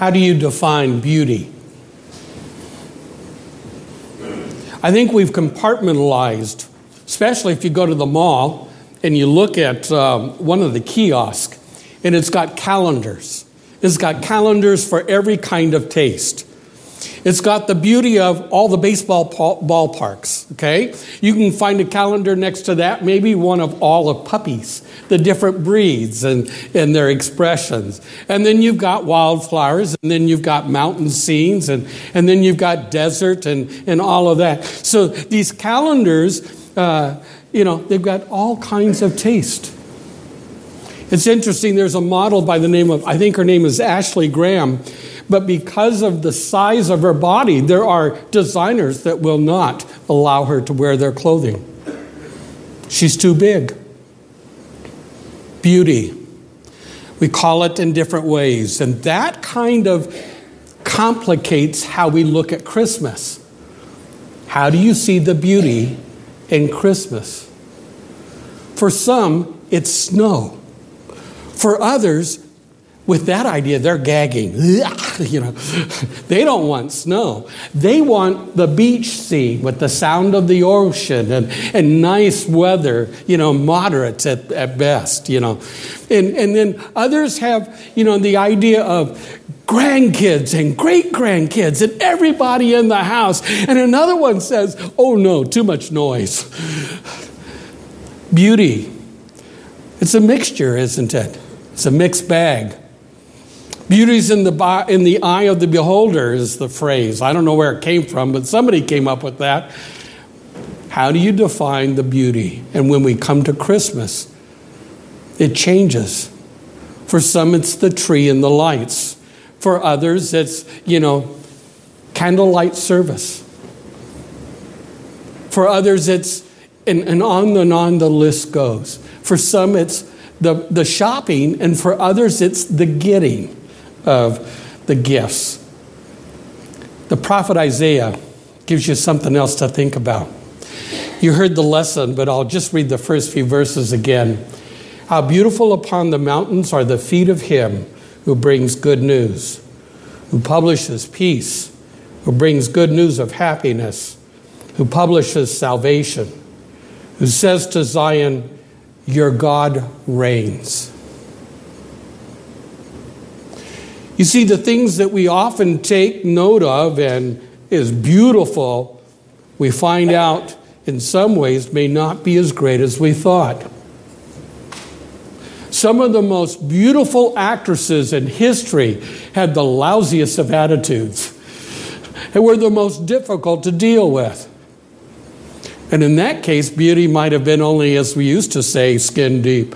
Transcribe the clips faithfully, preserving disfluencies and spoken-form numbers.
How do you define beauty? I think we've compartmentalized, especially if you go to the mall and you look at um, one of the kiosks, and it's got calendars. It's got calendars for every kind of taste. It's got the beauty of all the baseball ballparks, okay? You can find a calendar next to that, maybe one of all of puppies, the different breeds and, and their expressions. And then you've got wildflowers, and then you've got mountain scenes, and, and then you've got desert and, and all of that. So these calendars, uh, you know, they've got all kinds of taste. It's interesting, there's a model by the name of, I think her name is Ashley Graham, but because of the size of her body, there are designers that will not allow her to wear their clothing. She's too big. Beauty. We call it in different ways, and that kind of complicates how we look at Christmas. How do you see the beauty in Christmas? For some, it's snow. For others, with that idea, they're gagging. You know, they don't want snow. They want the beach scene with the sound of the ocean and, and nice weather, you know, moderate at, at best, you know. And, and then others have, you know, the idea of grandkids and great-grandkids and everybody in the house. And another one says, oh no, too much noise. Beauty. It's a mixture, isn't it? It's a mixed bag. Beauty's in the in the eye of the beholder is the phrase. I don't know where it came from, but somebody came up with that. How do you define the beauty? And when we come to Christmas, it changes. For some, it's the tree and the lights. For others, it's, you know, candlelight service. For others, it's, and, and on and on the list goes. For some, it's the, the shopping, and for others, it's the getting of the gifts. The prophet Isaiah gives you something else to think about. You heard the lesson, but I'll just read the first few verses again. How beautiful upon the mountains are the feet of him who brings good news, who publishes peace, who brings good news of happiness, who publishes salvation, who says to Zion, your God reigns. You see, the things that we often take note of and is beautiful, we find out in some ways may not be as great as we thought. Some of the most beautiful actresses in history had the lousiest of attitudes and were the most difficult to deal with. And in that case, beauty might have been only, as we used to say, skin deep.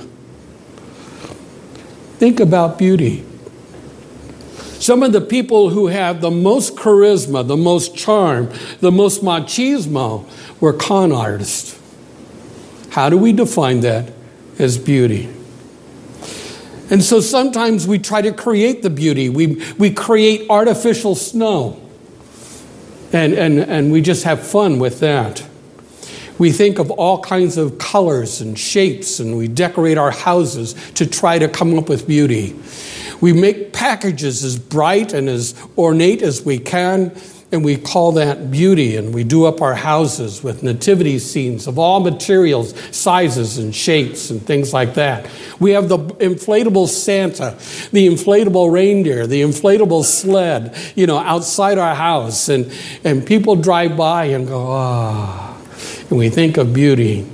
Think about beauty. Some of the people who have the most charisma, the most charm, the most machismo were con artists. How do we define that as beauty? And so sometimes we try to create the beauty. We, we create artificial snow. And, and, and we just have fun with that. We think of all kinds of colors and shapes, and we decorate our houses to try to come up with beauty. We make packages as bright and as ornate as we can, and we call that beauty, and we do up our houses with nativity scenes of all materials, sizes, and shapes, and things like that. We have the inflatable Santa, the inflatable reindeer, the inflatable sled, you know, outside our house, and, and people drive by and go, ah. And we think of beauty.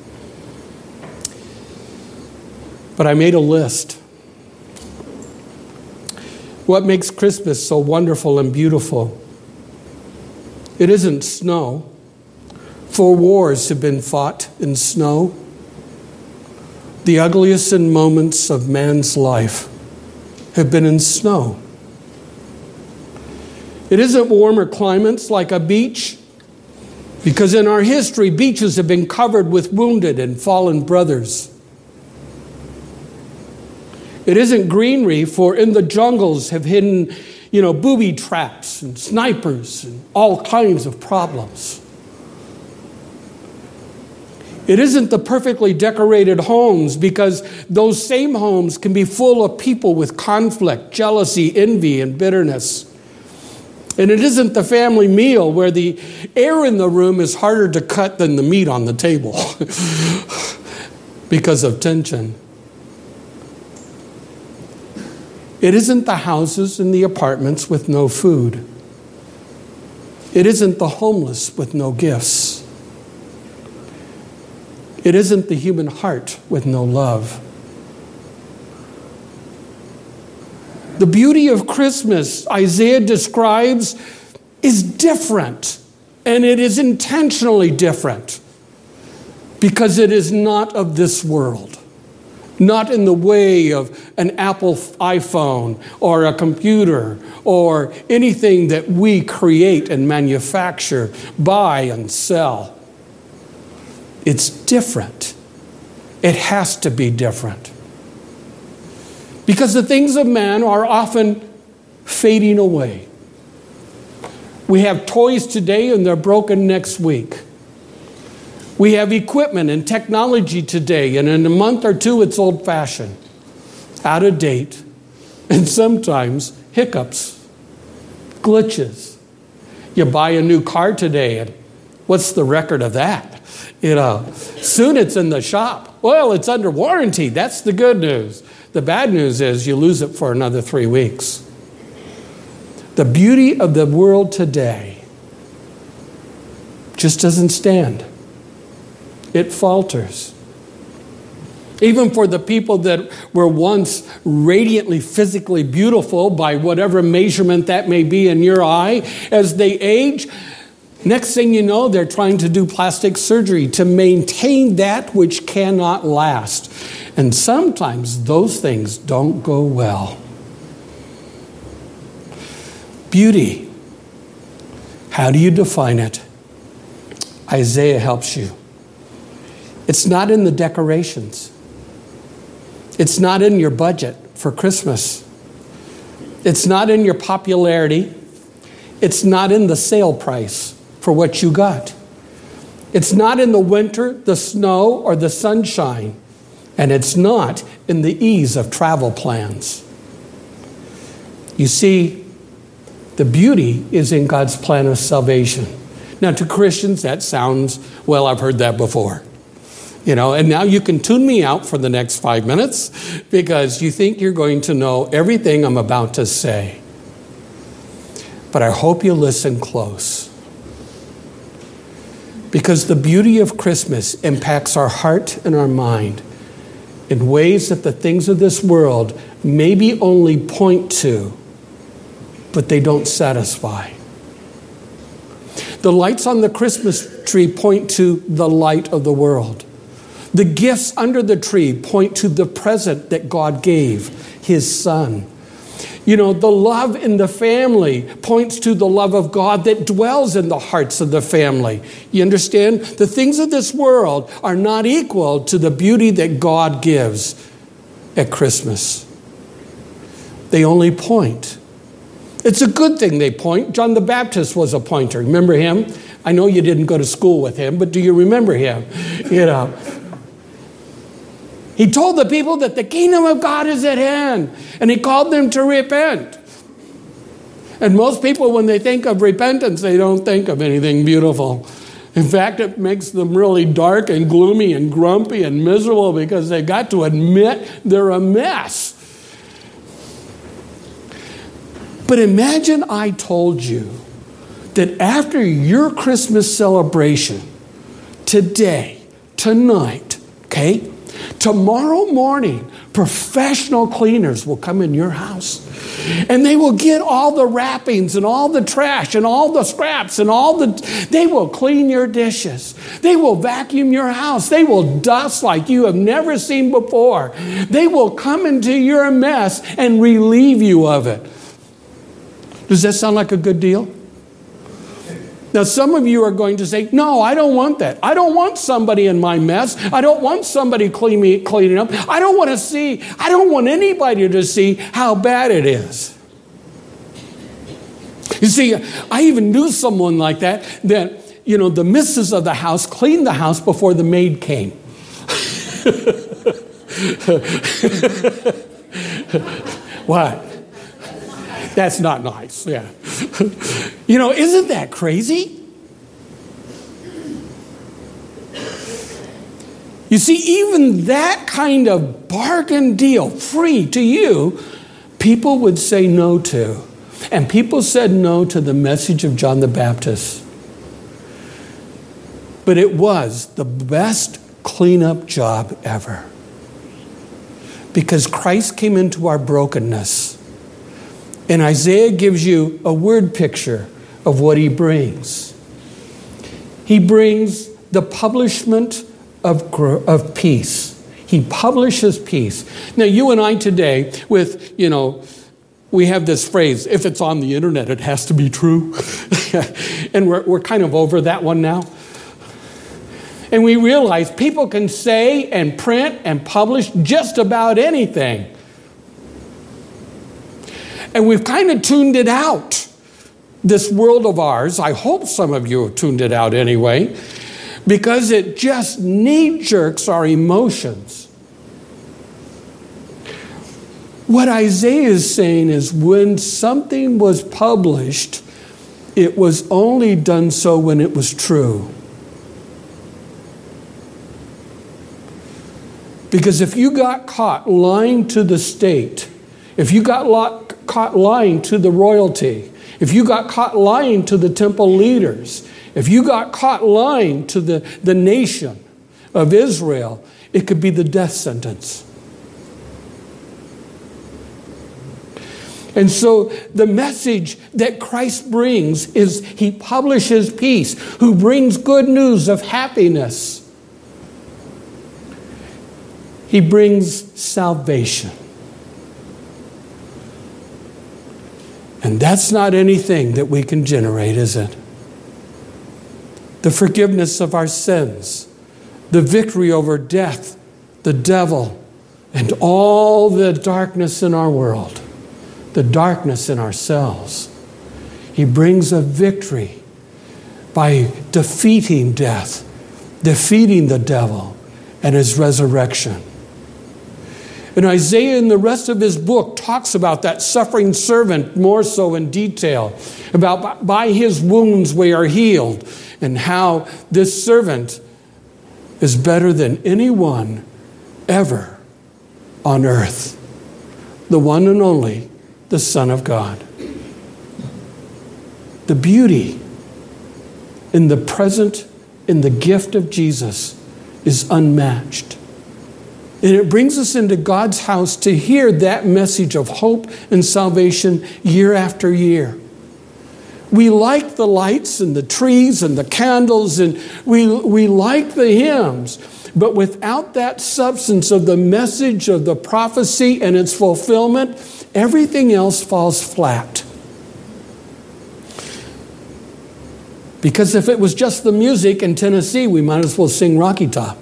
But I made a list. What makes Christmas so wonderful and beautiful? It isn't snow. Four wars have been fought in snow. The ugliest moments of man's life have been in snow. It isn't warmer climates like a beach, because in our history, beaches have been covered with wounded and fallen brothers. It isn't greenery, for in the jungles have hidden, you know, booby traps and snipers and all kinds of problems. It isn't the perfectly decorated homes, because those same homes can be full of people with conflict, jealousy, envy, and bitterness. And it isn't the family meal where the air in the room is harder to cut than the meat on the table because of tension. It isn't the houses and the apartments with no food. It isn't the homeless with no gifts. It isn't the human heart with no love. The beauty of Christmas, Isaiah describes, is different. And it is intentionally different, because it is not of this world. Not in the way of an Apple iPhone or a computer or anything that we create and manufacture, buy and sell. It's different. It has to be different. Because the things of man are often fading away. We have toys today and they're broken next week. We have equipment and technology today, and in a month or two it's old-fashioned, out of date, and sometimes hiccups, glitches. You buy a new car today, and what's the record of that? You know, soon it's in the shop. Well, it's under warranty. That's the good news. The bad news is you lose it for another three weeks. The beauty of the world today just doesn't stand. It falters. Even for the people that were once radiantly physically beautiful by whatever measurement that may be in your eye, as they age, next thing you know, they're trying to do plastic surgery to maintain that which cannot last. And sometimes those things don't go well. Beauty. How do you define it? Isaiah helps you. It's not in the decorations. It's not in your budget for Christmas. It's not in your popularity. It's not in the sale price for what you got. It's not in the winter, the snow, or the sunshine. And it's not in the ease of travel plans. You see, the beauty is in God's plan of salvation. Now, to Christians, that sounds, well, I've heard that before. You know, and now you can tune me out for the next five minutes because you think you're going to know everything I'm about to say. But I hope you listen close. Because the beauty of Christmas impacts our heart and our mind in ways that the things of this world maybe only point to, but they don't satisfy. The lights on the Christmas tree point to the light of the world. The gifts under the tree point to the present that God gave, His Son. You know, the love in the family points to the love of God that dwells in the hearts of the family. You understand? The things of this world are not equal to the beauty that God gives at Christmas. They only point. It's a good thing they point. John the Baptist was a pointer. Remember him? I know you didn't go to school with him, but do you remember him? You know. He told the people that the kingdom of God is at hand, and he called them to repent. And most people, when they think of repentance, they don't think of anything beautiful. In fact, it makes them really dark and gloomy and grumpy and miserable because they got to admit they're a mess. But imagine I told you that after your Christmas celebration, today, tonight, okay, tomorrow morning, professional cleaners will come in your house and they will get all the wrappings and all the trash and all the scraps and all the, they will clean your dishes. They will vacuum your house. They will dust like you have never seen before. They will come into your mess and relieve you of it. Does that sound like a good deal? Now, some of you are going to say, no, I don't want that. I don't want somebody in my mess. I don't want somebody clean me, cleaning up. I don't want to see, I don't want anybody to see how bad it is. You see, I even knew someone like that, that, you know, the missus of the house cleaned the house before the maid came. What? That's not nice, yeah. You know, isn't that crazy? You see, even that kind of bargain deal, free to you, people would say no to. And people said no to the message of John the Baptist. But it was the best cleanup job ever. Because Christ came into our brokenness. And Isaiah gives you a word picture of what he brings. He brings the publishment of, of peace. He publishes peace. Now, you and I today, with, you know, we have this phrase, if it's on the internet, it has to be true. And we're, we're kind of over that one now. And we realize people can say and print and publish just about anything. And we've kind of tuned it out. This world of ours, I hope some of you have tuned it out anyway, because it just knee-jerks our emotions. What Isaiah is saying is when something was published, it was only done so when it was true. Because if you got caught lying to the state, if you got lo- caught lying to the royalty, if you got caught lying to the temple leaders, if you got caught lying to the, the nation of Israel, it could be the death sentence. And so the message that Christ brings is he publishes peace, who brings good news of happiness. He brings salvation. And that's not anything that we can generate, is it? The forgiveness of our sins, the victory over death, the devil, and all the darkness in our world, the darkness in ourselves. He brings a victory by defeating death, defeating the devil, and his resurrection. And Isaiah in the rest of his book talks about that suffering servant more so in detail, about by his wounds we are healed, and how this servant is better than anyone ever on earth. The one and only, the Son of God. The beauty in the present, in the gift of Jesus is unmatched. And it brings us into God's house to hear that message of hope and salvation year after year. We like the lights and the trees and the candles, and we, we like the hymns. But without that substance of the message of the prophecy and its fulfillment, everything else falls flat. Because if it was just the music in Tennessee, we might as well sing Rocky Top.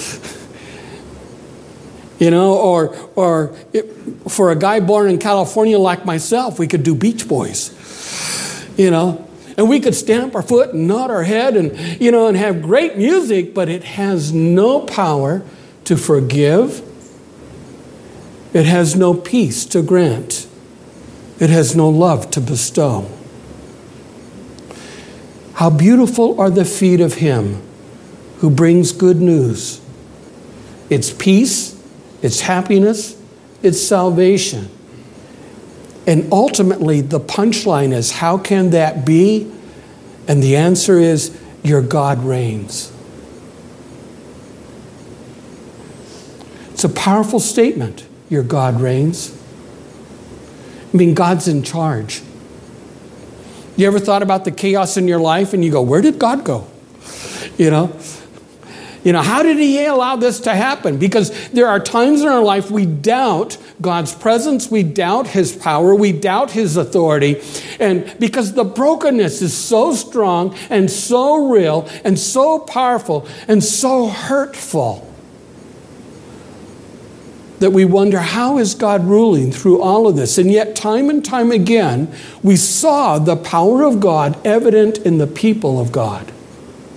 You know, or or it, for a guy born in California like myself, we could do Beach Boys. You know, and we could stamp our foot and nod our head and, you know, and have great music, but it has no power to forgive. It has no peace to grant. It has no love to bestow. How beautiful are the feet of him who brings good news. It's peace. It's happiness, it's salvation. And ultimately, the punchline is, how can that be? And the answer is, your God reigns. It's a powerful statement, your God reigns. I mean, God's in charge. You ever thought about the chaos in your life and you go, where did God go? You know? You know, how did he allow this to happen? Because there are times in our life we doubt God's presence, we doubt his power, we doubt his authority. And because the brokenness is so strong and so real and so powerful and so hurtful that we wonder, how is God ruling through all of this? And yet time and time again, we saw the power of God evident in the people of God.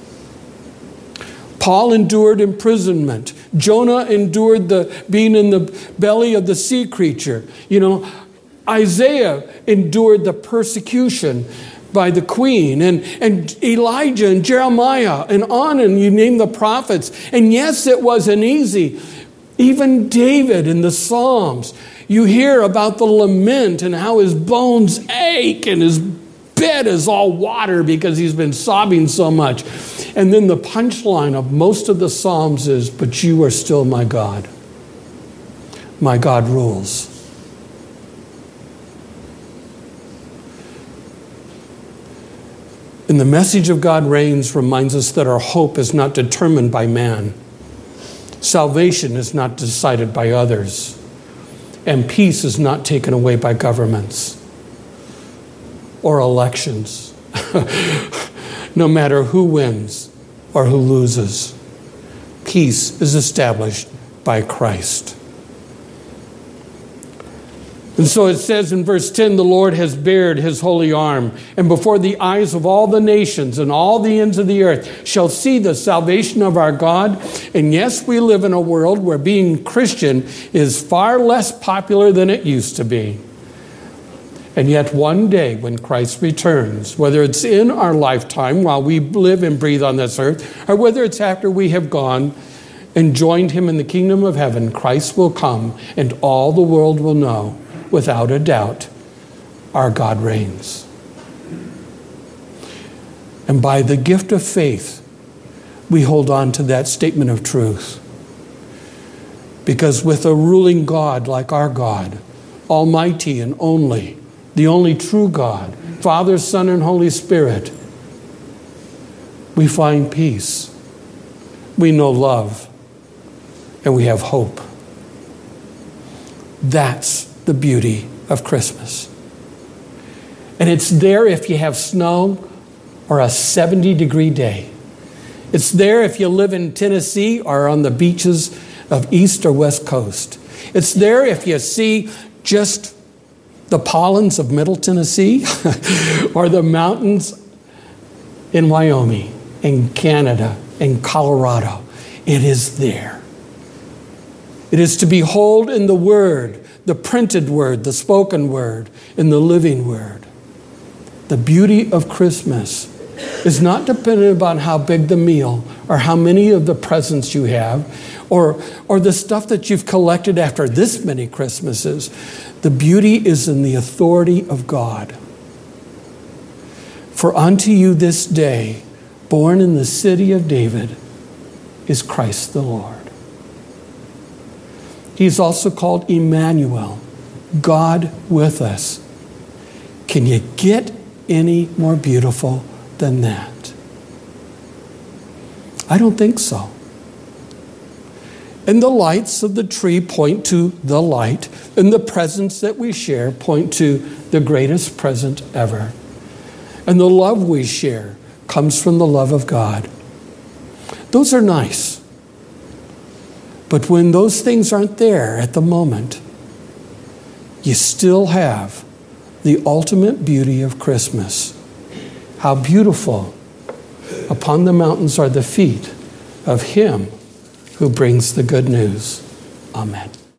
Paul endured imprisonment. Jonah endured the being in the belly of the sea creature. You know, Isaiah endured the persecution by the queen, and, and Elijah and Jeremiah, and on, and you name the prophets. And yes, it wasn't easy. Even David in the Psalms, you hear about the lament and how his bones ache and his bed is all water because he's been sobbing so much. And then the punchline of most of the Psalms is, but you are still my God. My God rules. And the message of God reigns reminds us that our hope is not determined by man. Salvation is not decided by others. And peace is not taken away by governments or elections. No matter who wins or who loses, peace is established by Christ. And so it says in verse ten, the Lord has bared his holy arm, and before the eyes of all the nations and all the ends of the earth shall see the salvation of our God. And yes, we live in a world where being Christian is far less popular than it used to be. And yet one day when Christ returns, whether it's in our lifetime while we live and breathe on this earth, or whether it's after we have gone and joined him in the kingdom of heaven, Christ will come and all the world will know, without a doubt, our God reigns. And by the gift of faith, we hold on to that statement of truth. Because with a ruling God like our God, almighty and only, the only true God, Father, Son, and Holy Spirit, we find peace. We know love. And we have hope. That's the beauty of Christmas. And it's there if you have snow or a seventy degree day. It's there if you live in Tennessee or on the beaches of East or West Coast. It's there if you see just the pollens of Middle Tennessee or the mountains in Wyoming, in Canada, in Colorado. It is there. It is to behold in the Word, the printed Word, the spoken Word, and the living Word. The beauty of Christmas is not dependent upon how big the meal or how many of the presents you have or, or the stuff that you've collected after this many Christmases. The beauty is in the authority of God. For unto you this day, born in the city of David, is Christ the Lord. He's also called Emmanuel, God with us. Can you get any more beautiful than that? I don't think so. And the lights of the tree point to the light, and the presents that we share point to the greatest present ever. And the love we share comes from the love of God. Those are nice. But when those things aren't there at the moment, you still have the ultimate beauty of Christmas. How beautiful upon the mountains are the feet of him who brings the good news. Amen.